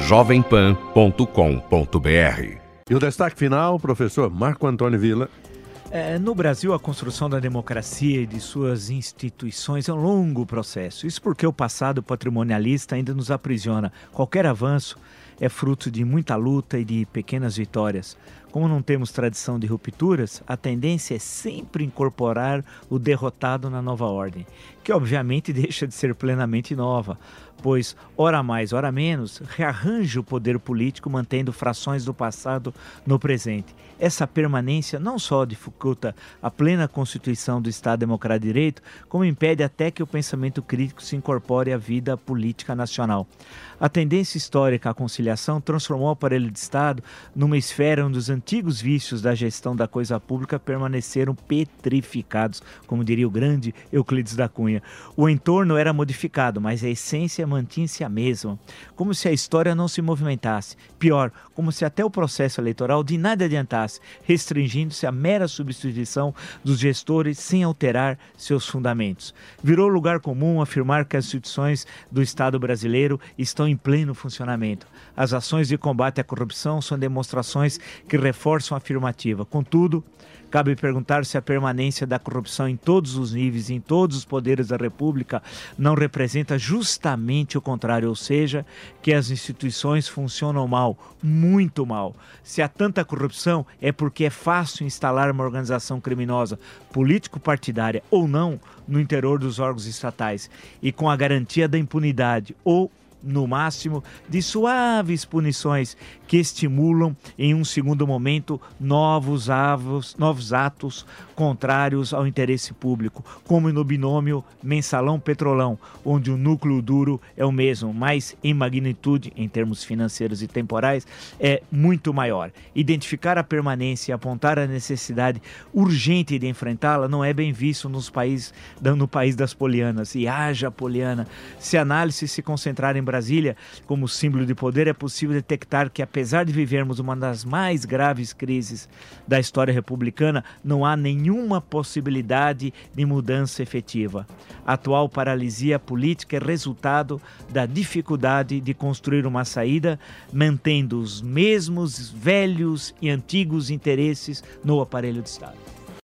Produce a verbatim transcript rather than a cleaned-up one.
jovem pan ponto com ponto br. E o destaque final, professor Marco Antônio Villa. É, no Brasil, a construção da democracia e de suas instituições é um longo processo. Isso porque o passado patrimonialista ainda nos aprisiona. Qualquer avanço é fruto de muita luta e de pequenas vitórias. Como não temos tradição de rupturas, a tendência é sempre incorporar o derrotado na nova ordem, que obviamente deixa de ser plenamente nova, pois, ora mais, ora menos, rearranja o poder político mantendo frações do passado no presente. Essa permanência não só dificulta a plena constituição do Estado Democrático de Direito, como impede até que o pensamento crítico se incorpore à vida política nacional. A tendência histórica à conciliação transformou o aparelho de Estado numa esfera onde os antigos vícios da gestão da coisa pública permaneceram petrificados, como diria o grande Euclides da Cunha. O entorno era modificado, mas a essência mantinha-se a mesma, como se a história não se movimentasse. Pior, como se até o processo eleitoral de nada adiantasse, restringindo-se à mera substituição dos gestores sem alterar seus fundamentos. Virou lugar comum afirmar que as instituições do Estado brasileiro estão em pleno funcionamento. As ações de combate à corrupção são demonstrações que reforçam a afirmativa. Contudo, cabe perguntar se a permanência da corrupção em todos os níveis, em todos os poderes da República, não representa justamente o contrário, ou seja, que as instituições funcionam mal, muito mal. Se há tanta corrupção, é porque é fácil instalar uma organização criminosa, político-partidária ou não, no interior dos órgãos estatais, e com a garantia da impunidade ou no máximo, de suaves punições que estimulam, em um segundo momento, novos, avos, novos atos contrários ao interesse público, como no binômio mensalão-petrolão, onde o núcleo duro é o mesmo, mas em magnitude, em termos financeiros e temporais, é muito maior. Identificar a permanência e apontar a necessidade urgente de enfrentá-la não é bem visto nos países, no país das polianas. E haja poliana, se a análise se concentrar em Brasília como símbolo de poder, é possível detectar que, apesar de vivermos uma das mais graves crises da história republicana, não há nenhuma possibilidade de mudança efetiva. A atual paralisia política é resultado da dificuldade de construir uma saída, mantendo os mesmos velhos e antigos interesses no aparelho de Estado.